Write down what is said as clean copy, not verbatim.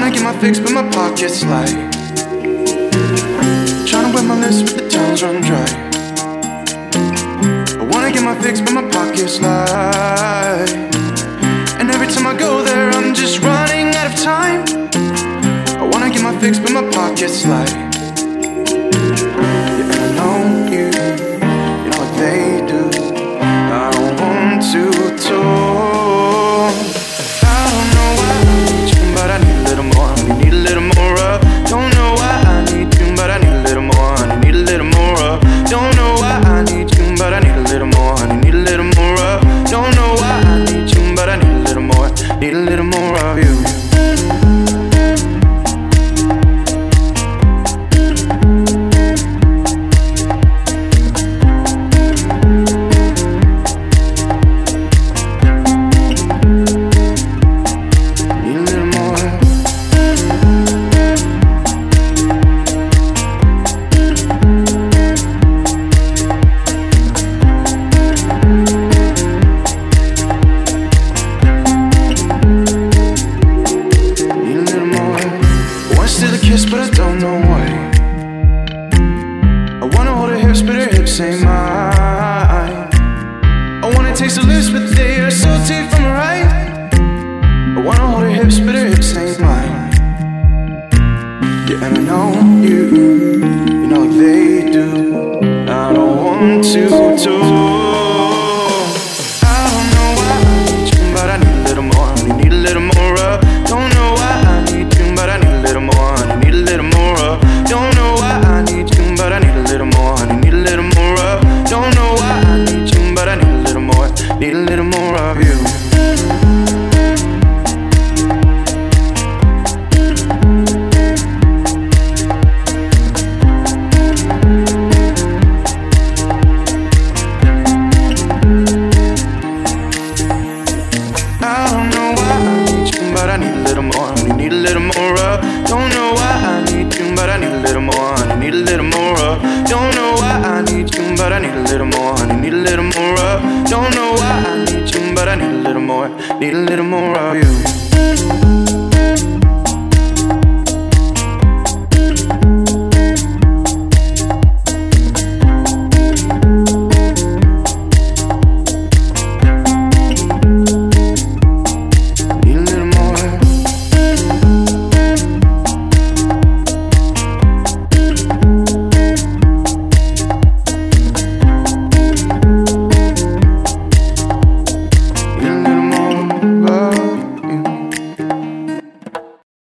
wanna get my fix, but my pocket's light. Tryna wet my lips, but the times run dry. I wanna get my fix, but my pocket's light. And every time I go there, I'm just running out of time. I wanna get my fix, but my pocket's light. Yeah, and I know you know what they do. I don't want to talk. I don't know why I need you, but I need a little more. I need a little more of. Don't know why I need you, but I need a little more. I need a little more of. Don't know why I need you, but I need a little more. I need a little more of. Don't know why I need you, but I need a little more. Need a little more of you. But I don't know why. I wanna hold her hips, but her hips ain't mine. I wanna taste her lips, but they are salty from her right. I wanna hold her hips, but her hips ain't mine. Yeah, and I know you know like they do. I don't want to talk. I don't know why I need you, but I need a little more. I need a little more of. Don't know why I need you, but I need a little more. I need a little more of. Don't know why I need you, but I need a little more. I need a little more of. Don't know why I need you, but I need a little more. Need a little more of you. I don't know why I need you, but I need a little more. I need a little more of. Don't know why I need you, but I need a little more. I need a little more of. Don't know why I need you, but I need a little more. I need a little more of. Don't know why I need you, but I need a little more. Need a little more of you.